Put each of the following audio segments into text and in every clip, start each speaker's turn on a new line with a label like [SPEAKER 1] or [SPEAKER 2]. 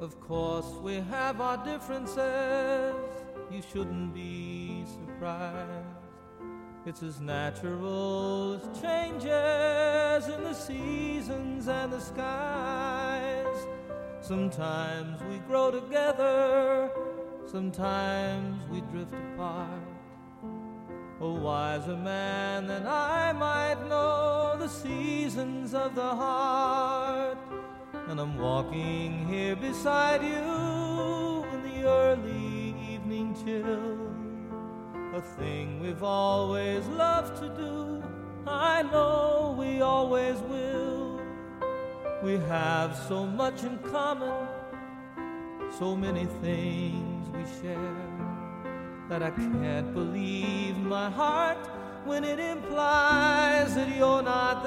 [SPEAKER 1] Of course we have our differences, you shouldn't be surprised. It's as natural as changes in the seasons and the skies. Sometimes we grow together, sometimes we drift apart. A wiser man than I might know the seasons of the heart. And I'm walking here beside you in the early evening chill. A thing we've always loved to do, I know we always will. We have so much in common, so many things we share, that I can't believe my heart when it implies that you're not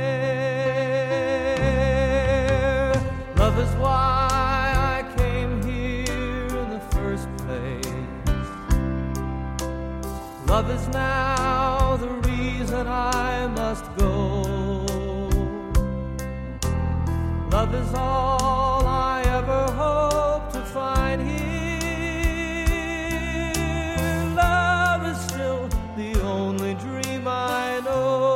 [SPEAKER 1] there. Love is why I came here in the first place. Love is now the reason I must go. Love is all I ever hope to find here. Love is still the only dream I know.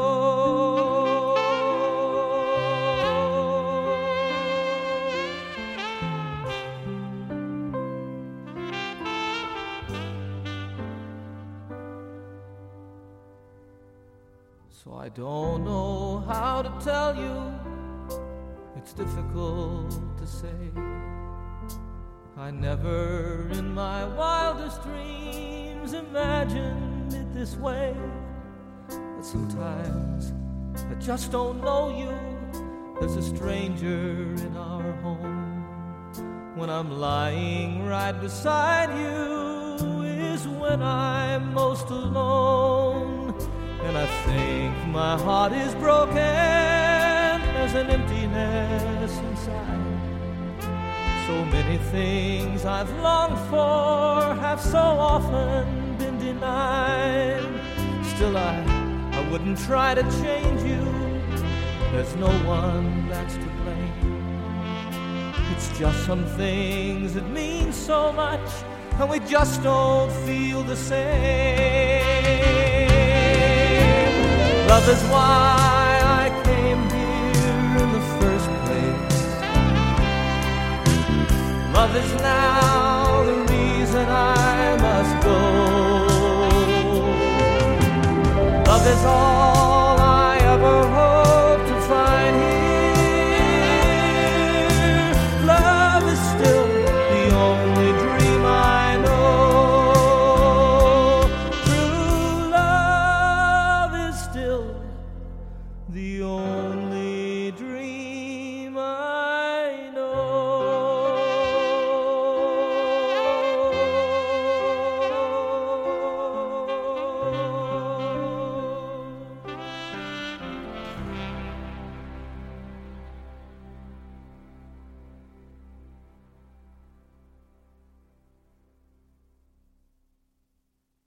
[SPEAKER 1] So I don't know how to tell you, it's difficult to say. I never in my wildest dreams imagined it this way. But sometimes I just don't know you. There's a stranger in our home. When I'm lying right beside you is when I'm most alone. And I think my heart is broken, there's an emptiness inside. So many things I've longed for have so often been denied. Still I wouldn't try to change you. There's no one that's to blame. It's just some things that mean so much, and we just don't feel the same. Love is why I came here in the first place. Love is now the reason I must go. Love is all I ever hope to find here. Love is still the only dream I know. True love is still the only